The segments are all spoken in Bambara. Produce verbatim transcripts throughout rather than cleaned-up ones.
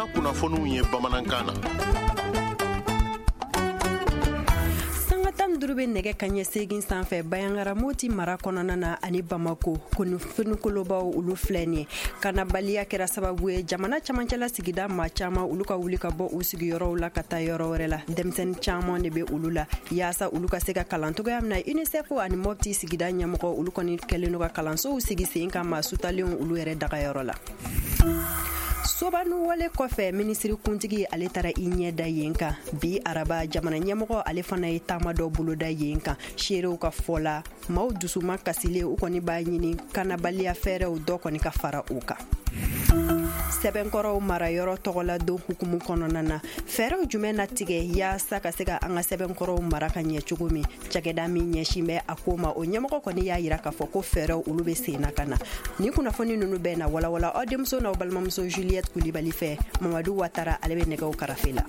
Jamana kunnafoniw ye bamanankan na. Sangatam durube nege kanye segin sanfɛ Bayangara Moti mara kɔnɔna na ani Bamako kunnafonikolobaaw ulu filɛni kanabaliya kɛra sababu ye jamana camancɛla sigida maa caman olu ka wuli ka bɔ u sigiyɔrɔw la ka taa yɔrɔ wɛrɛ la. Denmisɛnnin caman de bɛ olu la yaasa olu ka se ka kalan cogoya min na UNICEF ani Mopti sigida ɲɛmɔgɔ olu kɔni kɛlen don ka kalansow sigi sen kan maa sutalenw olu yɛrɛ dagayɔrɔ la. Sobanu wale kɔfɛ minisiri kuntigi ale taara I ɲɛ da yen kan bi araba jamana ɲɛmɔgɔ ale fana ye taama dɔ boloda yen kan seerew ka fɔla maaw dusuma kasile u kɔni b'a ɲini kanabaliya fɛɛrɛw dɔ kɔni ka fara u kan. Sɛbɛnkɔrɔw marayɔrɔ tɔgɔla don hukumu kɔnɔna na fɛɛrɛw jumɛn na tigɛ yaasa ka se ka an ka sɛbɛnkɔrɔw mara ka ɲɛ cogo min cakɛda min ɲɛsin bɛ a ko ma o ɲɛmɔgɔ kɔni y'a yira k'a fɔ ko fɛɛrɛw olu bɛ sen na ka na ni kunnafoni ninnu bɛɛ na walawala aw denmuso n'aw balimamuso Juliette Kulibali fɛ Mamadu Watara ale bɛ nɛgɛw karafe la.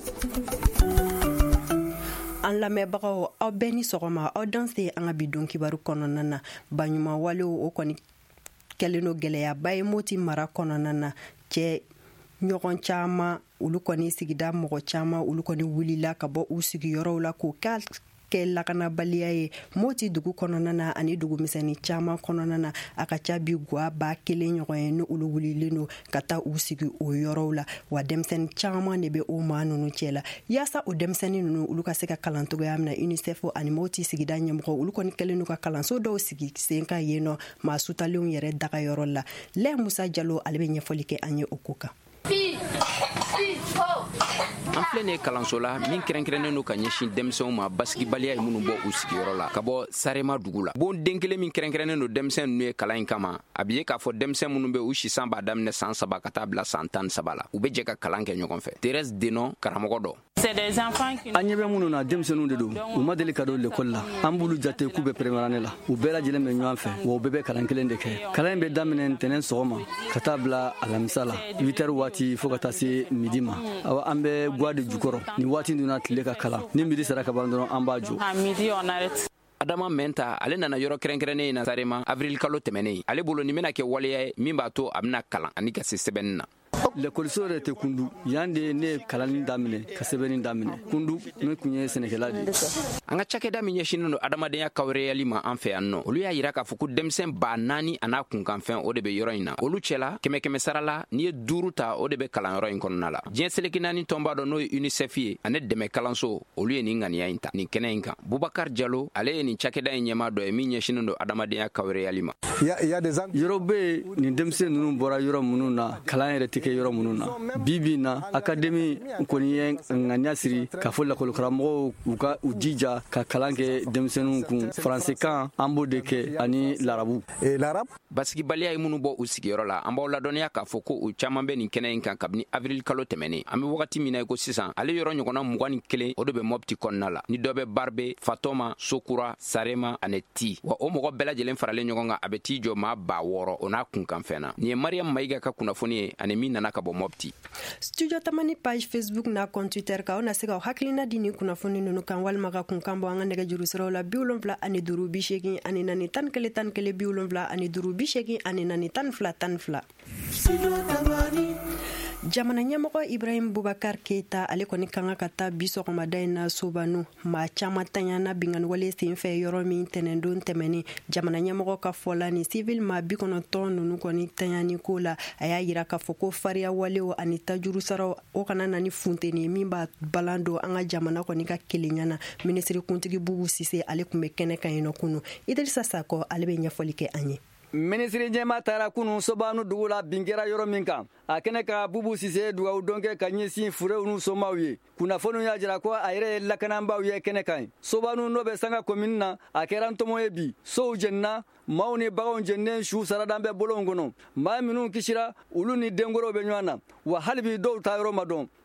An lamɛnbagaw aw bɛɛ ni sɔgɔma aw danse an ka bi don kibaru kɔnɔna na baɲuman walew o kɔni kɛlen no gɛlɛyaba ye Moti mara kɔnɔna na cɛ ɲɔgɔn caman olu kɔni sigida mɔgɔ caman olu kɔni wulila ka bɔ u sigiyɔrɔw la k'o kɛ lakanabaliya ye Moti dugu kɔnɔna na ani dugu misɛnnin caman kɔnɔna na a ka ca bi gwa ba kelen ɲɔgɔn ye ni olu wulilen no ka taa u sigi o yɔrɔw la wa denmisɛnnin caman de bɛ o maa ninnu cɛ la yaasa o denmisɛnnin ninnu olu ka se ka kalan cogoya min na UNICEF ani Moti sigida ɲɛmɔgɔ olu kɔni kɛlen no ka kalanso dɔw sigi sen kan yen nɔ maa sutalenw yɛrɛ dagayɔrɔ la Lɛ Musa Jalo ale bɛ ɲɛfɔli kɛ an ye o ko kan. An filɛ nin ye kalanso la min kɛrɛnkɛrɛnnen don ka ɲɛsin denmisɛnw ma basigibaliya ye minnu bɔ u sigiyɔrɔ la ka bɔ Sarema dugu la. Bon den kelen min kɛrɛnkɛrɛnnen don denmisɛn ninnu ye kalan in kama a bɛ ye k'a fɔ denmisɛn minnu bɛ u sisan b'a daminɛ san saba ka taa bila san tan ni saba la u bɛ jɛ ka kalan kɛ ɲɔgɔn fɛ. Thérèse Denon karamɔgɔ dɔ. An ɲɛ bɛ minnu na denmisɛnninw de don u ma deli ka don l'école la an b'ulu jate k'u bɛ première année la u bɛɛ lajɛlen bɛ ɲɔgɔn fɛ wa u bɛɛ bɛ kalan kelen de kɛ. Kalan in bɛ daminɛ ntɛnɛn sɔgɔma ka taa bila alamisa la huit heures waati fo ka taa se midi ma. Awa an bɛ Gwa de Jukɔrɔ ni waati donna tile ka kalan ni midi sera ka ban dɔrɔn an b'a jɔ. Adama Menta ale nana yɔrɔ kɛrɛnkɛrɛnnen na Sarema avril kalo tɛmɛnen ale bolo nin bɛna kɛ waleya ye min b'a to a bɛna kalan ani ka se sɛbɛnni na. L'écoliso yɛrɛ tɛ kundu yan de ne ye kalanni daminɛ ka sɛbɛnni daminɛ kundu min kun ye sɛnɛkɛla de ye. An ka cakɛda min ɲɛsinnen don adamadenya kawreyali ma an fɛ yan nɔ olu y'a yira k'a fɔ ko denmisɛn ba naani a n'a kunkanfɛn o de bɛ yɔrɔ in na olu cɛla kɛmɛ kɛmɛ sara la n'i ye duuru ta o de bɛ kalanyɔrɔ in kɔnɔna la. Diɲɛ seleki naani tɔnba dɔ n'o ye UNICEF ye ani dɛmɛ kalanso olu ye nin ŋaniya in ta nin kɛnɛ in kan. Bubakar Jalo ale ye nin cakɛda in ɲɛma dɔ ye min ɲɛsinnen don adamadenya kawreyali ma. Yɔrɔ bɛ nin denmisɛn ninnu bɔra yɔrɔ minnu na kalan yɛrɛ tɛ kɛ yɔrɔ minnu na bibi na akademi kɔni ye ŋaniya siri ka fɔ lakɔlikaramɔgɔw u ka u jija ka kalan kɛ denmisɛnninw kun faransikan an b'o de kɛ ani larabu. Basigibaliya ye minnu bɔ u sigiyɔrɔ la an b'aw ladɔnniya k'a fɔ ko u caman bɛ nin kɛnɛ in kan kabini avril kalo tɛmɛnen an bɛ wagati min na ko sisan ale yɔrɔ ɲɔgɔnna mugan ni kelen o de bɛ Mopti kɔnɔna la ni dɔ bɛ Barbe Fatoma Sokura Sarema ani Ti wa o mɔgɔ bɛɛ lajɛlen faralen ɲɔgɔn kan a bɛ t'i jɔ maa ba wɔɔrɔ o n'a kunkanfɛn na nin ye Mariam Mayiga ka kunnafoni ye ani min nana ka bɔ Mopti. Studio Tamani page Facebook na compte Twitter ka ona se ka hakilina di ni kunnafoni ninnu kan walima ka kunkan bɔ an ka nɛgɛjuru siraw la bi wolonwula ani duuru bi seegin ani naani tan kelen tan kelen bi wolonwula ani duuru bi seegin ani naani tan fila tan fila. Jamana ɲɛmɔgɔ Ibrahim Boubacar Keita ale kɔni kan ka taa bi sɔgɔmada in na Sobanu maa caman tanyana binganiwale senfɛ yɔrɔ min tɛnɛndon tɛmɛni jamana ɲɛmɔgɔ ka fɔla ni civil maa bi kɔnɔntɔn ninnu kɔni tanyani ko la a y'a yira k'a fɔ ko fariya walew ani tajuru saraw o kana na ni funteni min b'a balan don an ka jamana kɔni ka kelenya na minisiri kuntigi Bubu Sise ale tun bɛ kɛnɛ kan yen nɔ kunu Idrissa Sakɔ ale bɛ ɲɛfɔli kɛ an ye. Minisiri ɲɛma taara kunu Sobanu dugu la bin kɛra yɔrɔ min kan a kɛnɛ ka Bubu Sise dugawu dɔn kɛ ka ɲɛsin furew n'u somaw ye kunnafoniw y'a jira ko a yɛrɛ ye lakanabaaw ye kɛnɛ kan ye Sobanu n'o bɛ sanga komini na a kɛra ntɔmɔ ye bi sow jenina maaw ni baganw jeninen su saradan bɛ bolonw kɔnɔ maa minnu kisira olu ni denkɔrɔw bɛ ɲɔgɔn na wa hali bi dɔw ta yɔrɔ ma dɔn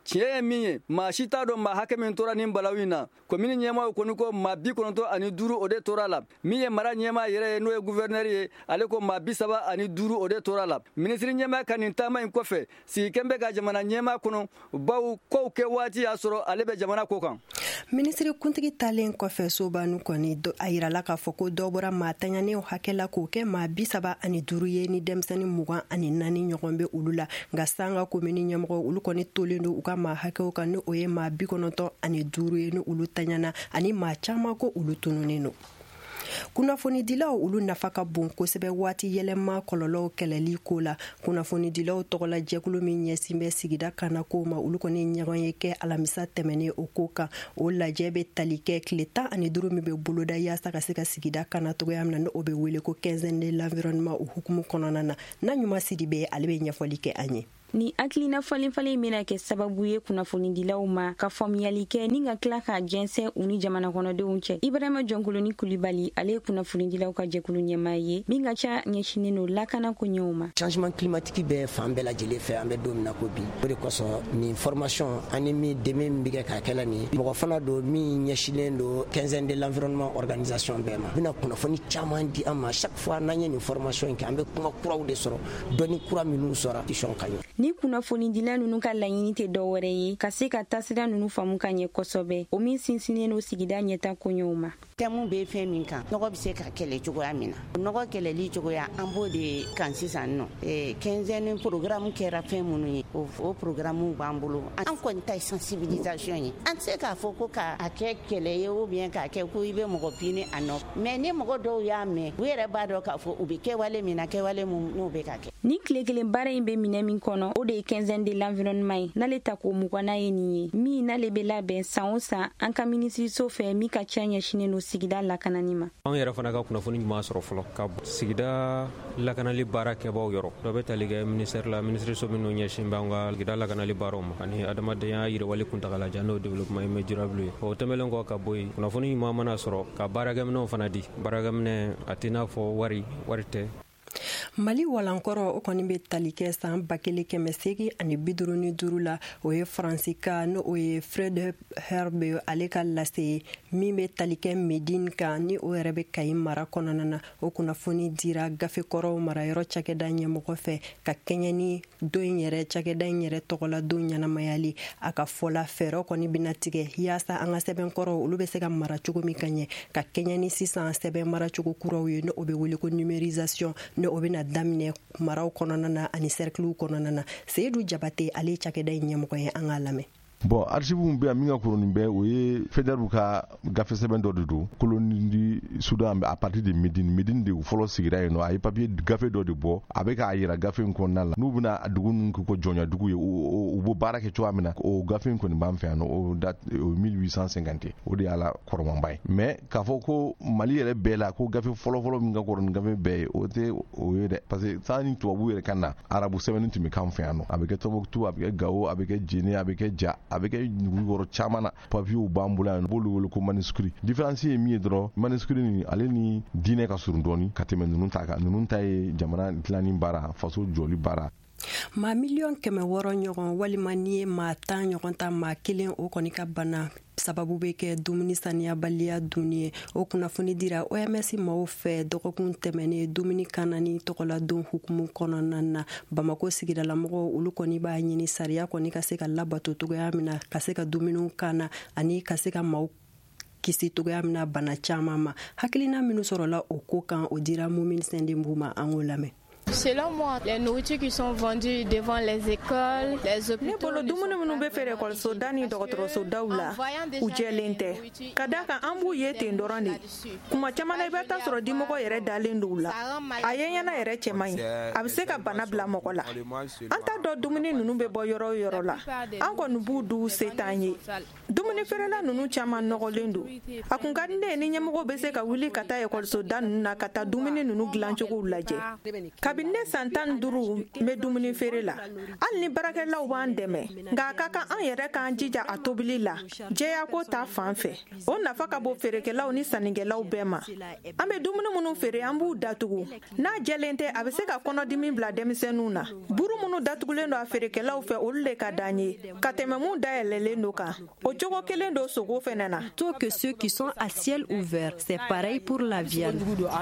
tiɲɛ ye min ye maa si t'a dɔn maa hakɛ min tora nin balawu in na komini ɲɛmaaw kɔni ko maa bi kɔnɔntɔ ani duuru o de tora la min ye mara ɲɛmaa yɛrɛ ye n'o ye guvɛrnɛri ye ale ko maa bi saba ani duuru o de tora la minisiri ɲɛmaa ka nin taama in kɔfɛ sigikɛn bɛ ka jamana ɲɛmaa kɔnɔ baw kow kɛ waati y'a sɔrɔ ale bɛ jamana ko kan. minisiri kuntigi talen kɔfɛ sobanu kɔni a yirala k'a fɔ ko dɔ bɔra maa taɲanew hakɛ la k'o kɛ maa bi saba ani duuru ye ni denmisɛnnin mugan ani naani ɲɔgɔn bɛ olu la nka sanga komini ɲɛmɔgɔ olu kɔni tolen don u ka maa hakɛw kan ni o ye maa bi kɔnɔntɔ ani duuru ye ni olu taɲana ani maa caman ko olu tununnen don. kunnafonidilaw olu nafa ka bon kosɛbɛ waati yɛlɛma kɔlɔlɔw kɛlɛli ko la. kunnafonidilaw tɔgɔla jɛkulu min ɲɛsin bɛ sigida kannako ma olu kɔni ɲɔgɔn ye kɛ alamisa tɛmɛnen o ko kan. o lajɛ bɛ tali kɛ tile tan ani duuru min bɛ boloda yaasa ka se ka sigida kanna cogoya min na o bɛ wele ko quinzaine de l'environnement o hukumu kɔnɔna na. na ɲuman sidi bɛ ale bɛ ɲɛfɔli kɛ an ye. ni hakilina falen-falen bɛna kɛ sababu ye kunnafonidilaw ma ka faamuyali kɛ ni ka tila ka jɛnsɛn u ni jamana kɔnɔdenw cɛ. Ibrahima Jɔnkoloni Kulibali ale ye kunnafonidilaw ka jɛkulu ɲɛmaa ye min ka ca ɲɛsinen don lakana ko ɲɛw ma. Changement climatique bɛ fan bɛɛ lajɛlen fɛ an bɛ don min na ko bi. O de kosɔn nin formation ani min dɛmɛ min bɛ kɛ k'a kɛla nin mɔgɔ fana don min ɲɛsinnen don quinzaine de l'environnement organisation bɛɛ ma. Bɛna kunnafoni caman di an ma chaque fois n'an ye nin formation in kɛ an bɛ kuma kuraw de sɔrɔ dɔnni kura minnu sɔrɔ tisɔn ka ɲɛ. Ni kunnafonidila ninnu ka laɲini tɛ dɔ wɛrɛ ye ka se ka taasira ninnu faamu ka ɲɛ kosɛbɛ o min sinsinnen don sigida ɲɛta koɲɛw ma. Tɛmu bɛ fɛn min kan nɔgɔ bɛ se ka kɛlɛ cogoya min na nɔgɔ kɛlɛli cogoya an b'o de kan sisan nɔ quinzaine programme kɛra fɛn minnu ye o programme b'an bolo an kɔni ta ye sensibilisation ye an tɛ se k'a fɔ ko k'a kɛ kɛlɛ ye ou bien k'a kɛ ko i bɛ mɔgɔ pini a nɔ mais ni mɔgɔ dɔw y'a mɛn u yɛrɛ b'a dɔn k'a fɔ u bɛ kɛwale min na kɛwale min n'o bɛ ka kɛ. Ni tile kelen baara in bɛ minɛ min kɔnɔ o de ye quinzaine de l'environnement ye n'ale ta ko mugana ye nin ye min n'ale bɛ labɛn san o san an ka minisiriso fɛ min ka ca ɲɛsinen don sigida lakanani ma. An yɛrɛ fana ka kunnafoni ɲuman sɔrɔ fɔlɔ ka sigida lakanali baara kɛbaw yɔrɔ dɔ bɛ tali kɛ ministère la minisiriso minnu ɲɛsin bɛ an ka sigida lakanali baaraw ma ani adamadenya yiriwali kuntagalajan n'o développement immédiable ye o tɛmɛlen kɔ ka bɔ yen kunnafoni ɲuman mana sɔrɔ ka baarakɛminɛw fana di baarakɛminɛ a tɛ n'a fɔ wari wari tɛ. Mali walankɔrɔ o kɔni bɛ tali kɛ san ba kelen kɛmɛ seegin ani bi duuru ni duuru la o ye faransikan n'o o ye Fred Herbe ale ka lase min bɛ tali kɛ Medine kan ni o yɛrɛ bɛ Kayi mara kɔnɔna na o kunnafoni dira gafekɔrɔw marayɔrɔ cakɛda ɲɛmɔgɔ fɛ ka kɛɲɛ ni don in yɛrɛ cakɛda in yɛrɛ tɔgɔla don ɲɛnamayali a ka fɔla fɛɛrɛ kɔni bɛna tigɛ yaasa an ka sɛbɛnkɔrɔw olu bɛ se ka mara cogo min ka ɲɛ ka kɛɲɛ ni sisan sɛbɛn maracogo kuraw ye n'o bɛ wele ko numérisation ne o bɛna daminɛ maraw kɔnɔna na ani cerclew kɔnɔna na. Seyidu Jabate ale cakɛda in ɲɛmɔgɔ ye an ka lamɛn. Bon archive bɛ yan min ka kɔrɔnin bɛ o ye Faidherbe ka gafe sɛbɛn dɔ de don colonie du Soudan à partir de Médine Médine de fɔlɔ sigira yen nɔ a ye papier gafe dɔ de bɔ a bɛ k'a yira gafe in kɔnɔna la n'u bɛna dugu ninnu kɛ ko jɔnya dugu ye u b'o baara kɛ cogoya min na o gafe in kɔni b'an fɛ yan nɔ o date o mille huit cent cinquante o de y'a la kɔrɔmanba ye mais k'a fɔ ko Mali yɛrɛ bɛɛ la ko gafe fɔlɔ-fɔlɔ min ka kɔrɔ ni gafe bɛɛ ye o tɛ o ye dɛ parce que saa ni tubabu yɛrɛ ka na arabu sɛbɛnni tun bɛ k'an fɛ yan nɔ a bɛ kɛ Tombouctou a bɛ kɛ Gao a bɛ kɛ Djenné a bɛ kɛ Ja a bɛ kɛ yɔrɔ caman na papiyew b'an bolo yan b'olu wele ko manuscrit différence ye min ye dɔrɔn manuscrit ni ale ni diinɛ ka surun dɔɔni ka tɛmɛ ninnu ta kan ninnu ta ye jamana dilanni baara faso jɔli baara. maa miliyɔn kɛmɛ wɔɔrɔ ɲɔgɔn walima n'i ye maa tan ɲɔgɔn ta maa kelen o kɔni ka bana sababu bɛ kɛ dumuni saniyabaliya dunni ye o kunnafoni dira O M S maaw fɛ dɔgɔkun tɛmɛnen dumuni kannani tɔgɔladon hukumu kɔnɔna na Bamako sigidalamɔgɔw olu kɔni b'a ɲini sariya kɔni ka se ka labato cogoya min na ka se ka dumuniw kanna ani ka se ka maaw kisi togoya min na bana caman ma hakilina minnu sɔrɔla o ko kan o dira Mumini Sɛndenbu ma an k'o lamɛn. Selon moi, les nourritures qui sont vendues devant les écoles, les hôpitaux... Ne bolo dumuni minnu bɛ feere ekɔliso da ni dɔgɔtɔrɔsodaw la u jɛlen tɛ ka da kan an b'u ye ten dɔrɔn de kuma caman na i bɛ taa sɔrɔ dimɔgɔ yɛrɛ dalen don u la a ye ɲɛna yɛrɛ cɛman ye a bɛ se ka bana bila mɔgɔ la an t'a dɔn dumuni ninnu bɛ bɔ yɔrɔ o yɔrɔ la an kɔni b'u du se t'an ye dumuni feerela nunu caaman nɔgɔlen do. A kun ka di ne ye ni ɲɛmɔgɔ bɛ se ka wuli ka taa ekɔlisoda nunu na ka taa dumuni nunu dilancogow lajɛ. Kabini ne san tan ni duuru n bɛ dumuni feere la, hali ni baarakɛlaw b'an dɛmɛ, nka a ka kan an yɛrɛ k'an jija a tobili la jɛya ko ta fan fɛ. O nafa ka bon feerekɛlaw ni sannikɛlaw bɛɛ ma. An bɛ dumuni minnu feere an b'u datugu, n'a jɛlen tɛ a bɛ se ka kɔnɔdimi bila denmisɛnninw na. Buru minnu datugulen do a feerekɛlaw fɛ olu le ka d'an ye ka tɛmɛ mun dayɛlɛlen do kan. O cogo kelen do sogo fɛnɛ na. Tout que ceux qui sont à ciel ouvert, c'est pareil pour la viande.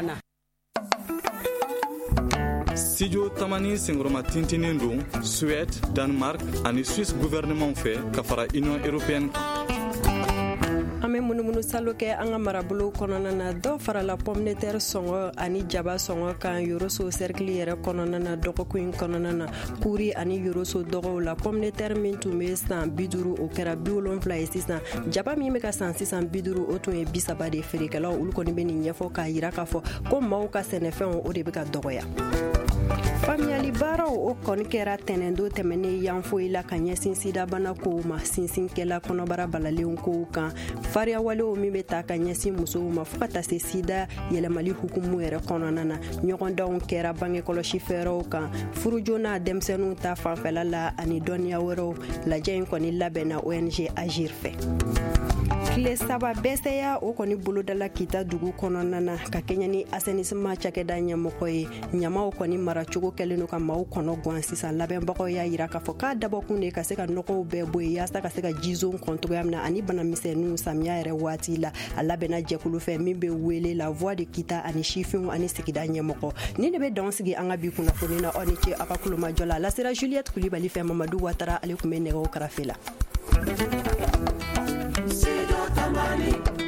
Studio Tamani Sengroma Tintinin don Suède, Danemark ani Suisse gouvernement fɛ ka fara Union européenne. An bɛ munumunu salo kɛ an ka marabolo kɔnɔna na dɔw farala pomme de terre sɔngɔ ani jaba sɔngɔ kan yoroso cercle yɛrɛ kɔnɔna na dɔgɔkun in kɔnɔna na kuri ani yoroso dɔgɔw la pomme de terre min tun bɛ san bi duuru o kɛra bi wolonfila ye sisan jaba min bɛ ka san sisan bi duuru o tun ye bi saba de feerekɛlaw olu kɔni bɛ nin ɲɛfɔ k'a yira k'a fɔ ko maaw ka sɛnɛfɛnw o de bɛ ka dɔgɔya. Faamuyali baaraw o kɔni kɛra tɛnɛndo tɛmɛnen yan foyi la ka ɲɛsin sidabana kow ma sinsinkɛla kɔnɔbara balalenw kow kan fariyawalew min bɛ ta ka ɲɛsin musow ma fɔɔ ka taa se sida yɛlɛmali hukumu yɛrɛ kɔnɔna na ɲɔgɔndanw kɛra bange kɔlɔsi fɛɛrɛw kan furujona denmisɛnninw ta fanfɛla la ani dɔnniya wɛrɛw lajɛ in kɔni labɛnna O N G Agir fɛ. Tile saba bɛsɛya o kɔni bolodala kita dugu kɔnɔna na ka kɛɲɛ ni assainissement cakɛda ɲɛmɔgɔ ye ɲamaw kɔni maracogo kɛlen do ka maaw kɔnɔ guwan sisan labɛnbagaw y'a yira k'a fɔ k'a dabɔkun de ka se ka nɔgɔw bɛɛ bɔ yen yaasa ka se ka jizow kɔn cogoya min na ani banamisɛnninw samiya yɛrɛ waati la a labɛnna jɛkulu fɛ min bɛ wele la voix de kita ani sifinw ani sigida ɲɛmɔgɔ ni de bɛ dan sigi an ka bi kunnafoni na aw ni ce aw ka kulomajɔ la lasera Juliette Kulibali fɛ Mamadu Watara ale kun bɛ nɛgɛw karafe la. Tamani